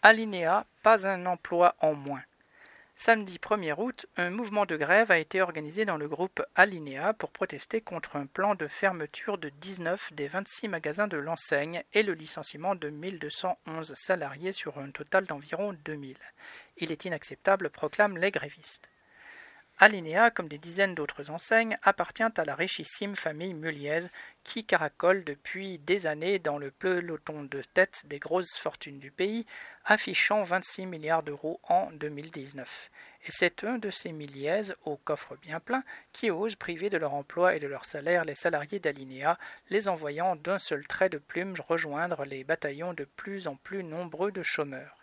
Alinéa, pas un emploi en moins. Samedi 1er août, un mouvement de grève a été organisé dans le groupe Alinéa pour protester contre un plan de fermeture de 19 des 26 magasins de l'enseigne et le licenciement de 1211 salariés sur un total d'environ 2000. Il est inacceptable, proclament les grévistes. Alinéa, comme des dizaines d'autres enseignes, appartient à la richissime famille Muliez qui caracole depuis des années dans le peloton de tête des grosses fortunes du pays, affichant 26 milliards d'euros en 2019. Et c'est un de ces Muliez, au coffre bien plein, qui ose priver de leur emploi et de leur salaire les salariés d'Alinéa, les envoyant d'un seul trait de plume rejoindre les bataillons de plus en plus nombreux de chômeurs.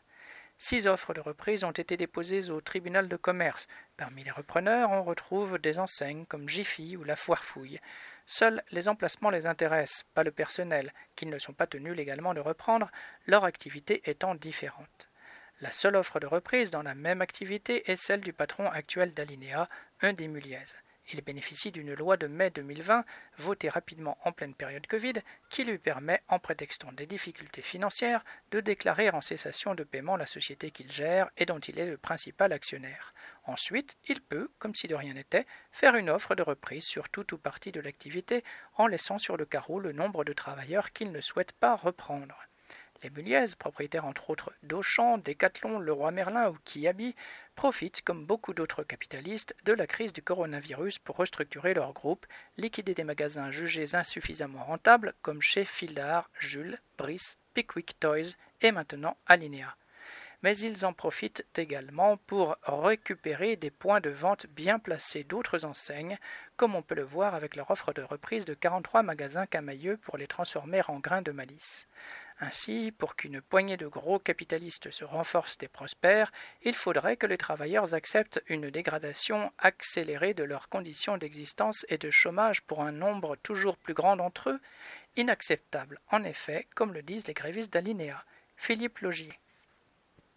6 offres de reprise ont été déposées au tribunal de commerce. Parmi les repreneurs, on retrouve des enseignes comme Jiffy ou la Foire Fouille. Seuls les emplacements les intéressent, pas le personnel, qu'ils ne sont pas tenus légalement de reprendre, leur activité étant différente. La seule offre de reprise dans la même activité est celle du patron actuel d'Alinéa, un des Muliez. Il bénéficie d'une loi de mai 2020, votée rapidement en pleine période Covid, qui lui permet, en prétextant des difficultés financières, de déclarer en cessation de paiement la société qu'il gère et dont il est le principal actionnaire. Ensuite, il peut, comme si de rien n'était, faire une offre de reprise sur tout ou partie de l'activité en laissant sur le carreau le nombre de travailleurs qu'il ne souhaite pas reprendre. Les Muliez, propriétaires entre autres d'Auchan, Decathlon, Leroy Merlin ou Kiabi, profitent, comme beaucoup d'autres capitalistes, de la crise du coronavirus pour restructurer leur groupe, liquider des magasins jugés insuffisamment rentables comme chez Fildar, Jules, Brice, Pickwick Toys et maintenant Alinéa. Mais ils en profitent également pour récupérer des points de vente bien placés d'autres enseignes, comme on peut le voir avec leur offre de reprise de 43 magasins Camailleux pour les transformer en grains de malice. Ainsi, pour qu'une poignée de gros capitalistes se renforce et prospère, il faudrait que les travailleurs acceptent une dégradation accélérée de leurs conditions d'existence et de chômage pour un nombre toujours plus grand d'entre eux, inacceptable en effet, comme le disent les grévistes d'Alinéa. Philippe Logier.